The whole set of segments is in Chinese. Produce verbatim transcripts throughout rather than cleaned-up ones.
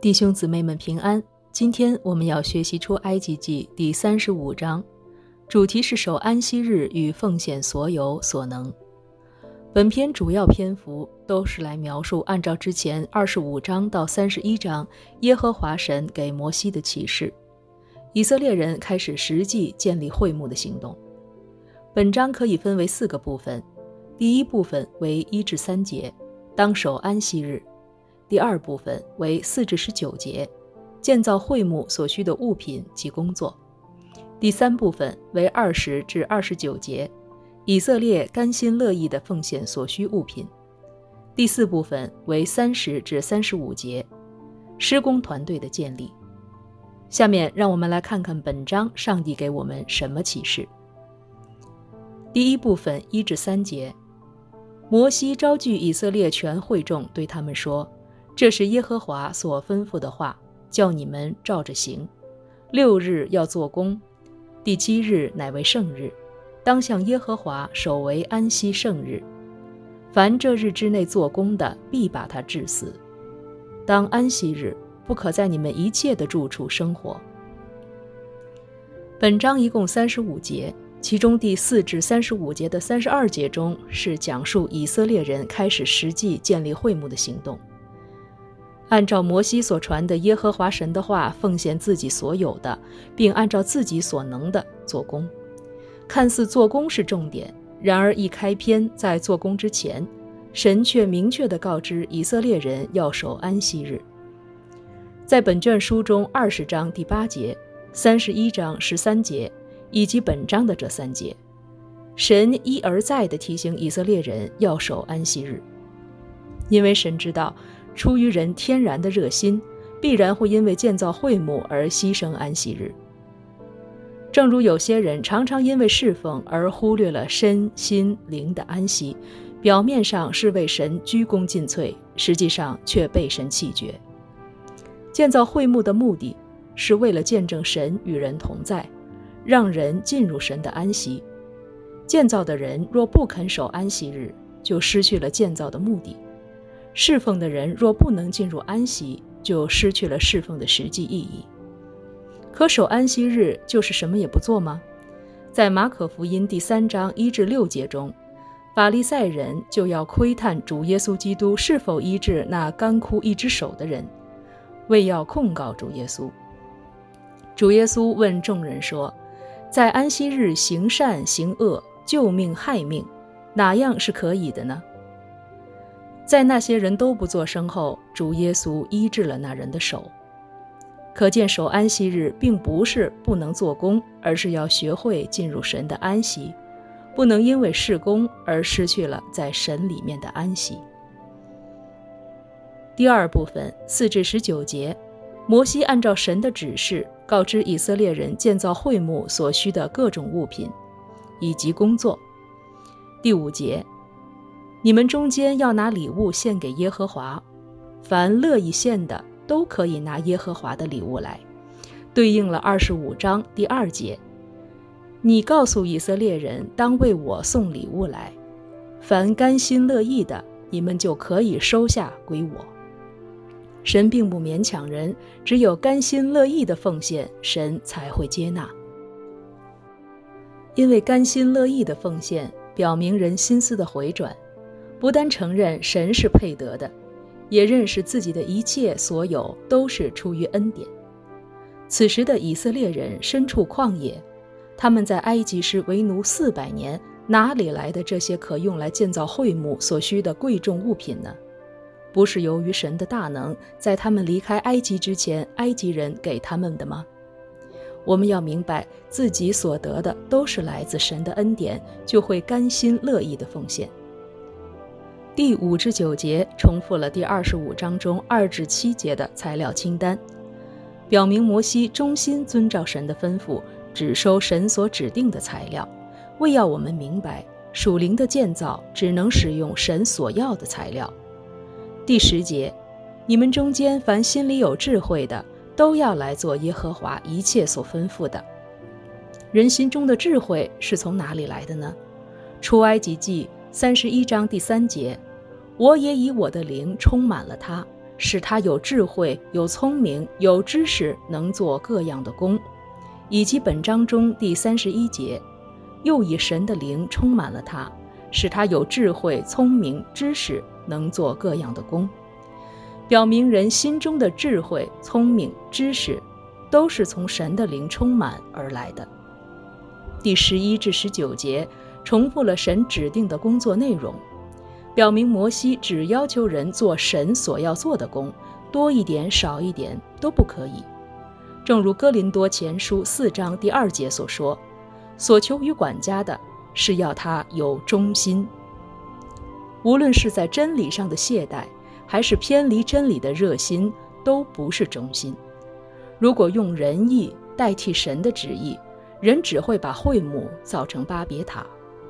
弟兄姊妹们平安，今天我们要学习出埃及记第三十五章，主题是守安息日与奉献所有所能。本篇主要篇幅都是来描述按照之前二十五章到三十一章耶和华神给摩西的启示，以色列人开始实际建立会幕的行动。本章可以分为四个部分，第一部分为一至三节，当守安息日；第二部分为四至十九节，建造会幕所需的物品及工作；第三部分为二十至二十九节，以色列甘心乐意地奉献所需物品；第四部分为三十至三十五节，施工团队的建立。下面让我们来看看本章上帝给我们什么启示。第一部分一至三节，摩西招聚以色列全会众，对他们说：这是耶和华所吩咐的话，叫你们照着行。六日要做工，第七日乃为圣日，当向耶和华守为安息圣日。凡这日之内做工的，必把他治死。当安息日，不可在你们一切的住处生活。本章一共三十五节，其中第四至三十五节的三十二节中是讲述以色列人开始实际建立会幕的行动，按照摩西所传的耶和华神的话奉献自己所有的，并按照自己所能的做工。看似做工是重点，然而一开篇在做工之前，神却明确地告知以色列人要守安息日。在本卷书中二十章第八节、三十一章十三节以及本章的这三节，神一而再地提醒以色列人要守安息日，因为神知道出于人天然的热心，必然会因为建造会幕而牺牲安息日。正如有些人常常因为侍奉而忽略了身心灵的安息，表面上是为神鞠躬尽瘁，实际上却被神弃绝。建造会幕的目的是为了见证神与人同在，让人进入神的安息。建造的人若不肯守安息日，就失去了建造的目的。侍奉的人若不能进入安息，就失去了侍奉的实际意义。可守安息日就是什么也不做吗？在马可福音第三章一至六节中，法利赛人就要窥探主耶稣基督是否医治那干枯一只手的人，为要控告主耶稣。主耶稣问众人说：在安息日行善行恶，救命害命，哪样是可以的呢？在那些人都不作声后，主耶稣医治了那人的手。可见守安息日并不是不能做工，而是要学会进入神的安息，不能因为事工而失去了在神里面的安息。第二部分四至十九节，摩西按照神的指示告知以色列人建造会幕所需的各种物品以及工作。第五节，你们中间要拿礼物献给耶和华，凡乐意献的都可以拿耶和华的礼物来，对应了二十五章第二节。你告诉以色列人当为我送礼物来，凡甘心乐意的，你们就可以收下归我。神并不勉强人，只有甘心乐意的奉献，神才会接纳。因为甘心乐意的奉献表明人心思的回转，不单承认神是配得的，也认识自己的一切所有都是出于恩典。此时的以色列人身处旷野，他们在埃及时为奴四百年，哪里来的这些可用来建造会幕所需的贵重物品呢？不是由于神的大能，在他们离开埃及之前，埃及人给他们的吗？我们要明白自己所得的都是来自神的恩典，就会甘心乐意的奉献。第五至九节重复了第二十五章中二至七节的材料清单，表明摩西忠心遵照神的吩咐，只收神所指定的材料，为要我们明白属灵的建造只能使用神所要的材料。第十节，你们中间凡心里有智慧的，都要来做耶和华一切所吩咐的。人心中的智慧是从哪里来的呢？出埃及记三十一章第三节，我也以我的灵充满了他， 使他有智慧、有聪明、有知识，能做各样的工。以及本章中第三十一节，又以神的灵充满了他，使他有智慧、聪明、知识，能做各样的工。表明人心中的智慧、聪明、知识都是从神的灵充满而来的。第十一至十九节重复了神指定的工作内容，表明摩西只要求人做神所要做的工，多一点少一点都不可以。正如哥林多前书四章第二节所说，所求于管家的是要他有忠心。无论是在真理上的懈怠，还是偏离真理的热心，都不是忠心。如果用人意代替神的旨意，人只会把会幕造成巴别塔。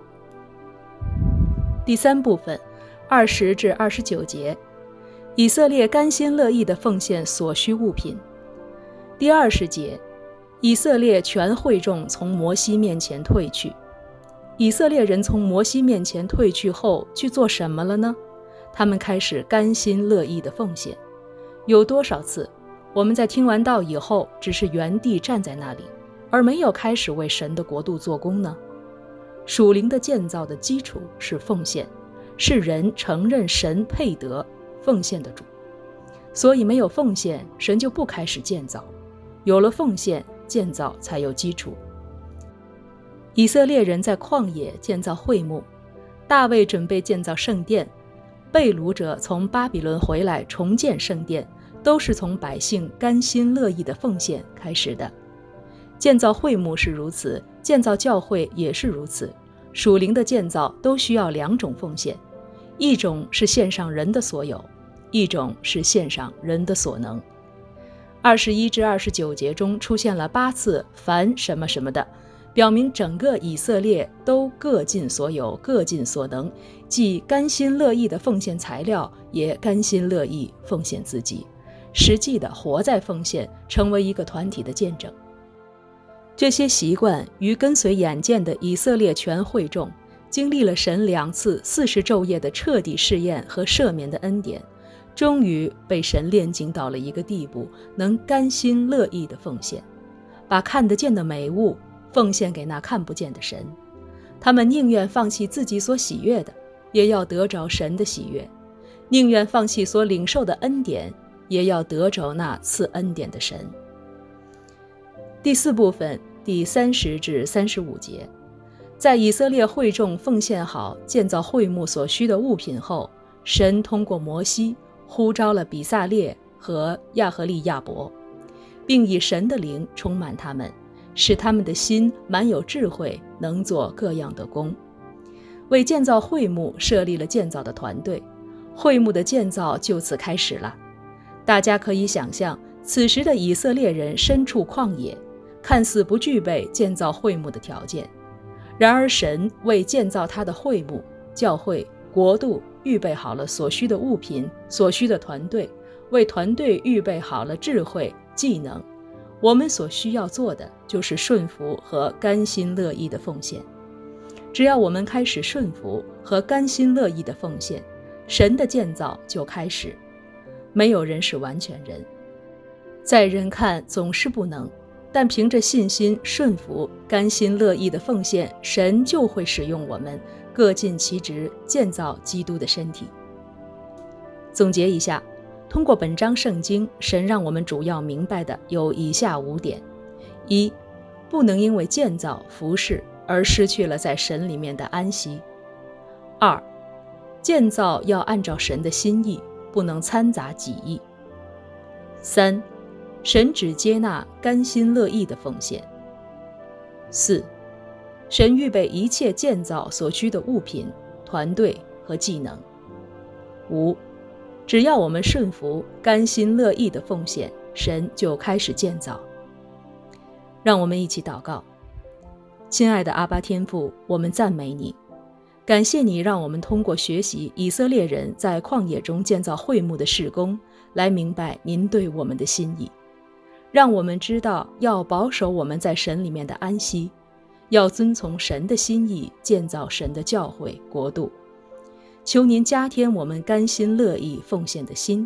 第三部分二十至二十九节，以色列甘心乐意地奉献所需物品。第二十节，以色列全会众从摩西面前退去。以色列人从摩西面前退去后去做什么了呢？他们开始甘心乐意地奉献。有多少次我们在听完道以后只是原地站在那里，而没有开始为神的国度做工呢？属灵的建造的基础是奉献，是人承认神配得奉献的主。所以没有奉献，神就不开始建造。有了奉献，建造才有基础。以色列人在旷野建造会幕，大卫准备建造圣殿，被掳者从巴比伦回来重建圣殿，都是从百姓甘心乐意的奉献开始的。建造会幕是如此，建造教会也是如此。属灵的建造都需要两种奉献，一种是献上人的所有，一种是献上人的所能。二十一至二十九节中出现了八次凡什么什么的，表明整个以色列都各尽所有，各尽所能，既甘心乐意的奉献材料，也甘心乐意奉献自己，实际的活在奉献，成为一个团体的见证。这些习惯与跟随眼见的以色列全会众，经历了神两次四十昼夜的彻底试验和赦免的恩典，终于被神炼净到了一个地步，能甘心乐意的奉献，把看得见的美物奉献给那看不见的神。他们宁愿放弃自己所喜悦的，也要得着神的喜悦；宁愿放弃所领受的恩典，也要得着那赐恩典的神。第四部分第三十至三十五节，在以色列会众奉献好建造会幕所需的物品后，神通过摩西呼召了比撒列和亚和利亚伯，并以神的灵充满他们，使他们的心满有智慧，能做各样的工。为建造会幕设立了建造的团队，会幕的建造就此开始了。大家可以想象，此时的以色列人身处旷野，看似不具备建造会幕的条件，然而神为建造他的会幕、教会、国度预备好了所需的物品、所需的团队，为团队预备好了智慧、技能。我们所需要做的就是顺服和甘心乐意的奉献。只要我们开始顺服和甘心乐意的奉献，神的建造就开始。没有人是完全人，在人看总是不能，但凭着信心顺服甘心乐意的奉献，神就会使用我们，各尽其职，建造基督的身体。总结一下，通过本章圣经，神让我们主要明白的有以下五点：一、不能因为建造服事而失去了在神里面的安息；二、建造要按照神的心意，不能掺杂己意；三、神只接纳甘心乐意的奉献；四、神预备一切建造所需的物品、团队和技能；五、只要我们顺服甘心乐意的奉献，神就开始建造。让我们一起祷告。亲爱的阿爸天父，我们赞美你，感谢你让我们通过学习以色列人在旷野中建造会幕的事工，来明白您对我们的心意，让我们知道要保守我们在神里面的安息，要遵从神的心意，建造神的教会国度。求您加添我们甘心乐意奉献的心，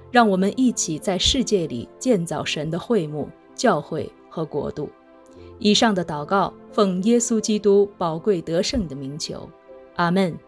让我们一起在世界里建造神的会幕、教会和国度。以上的祷告，奉耶稣基督宝贵得胜的名求，阿们。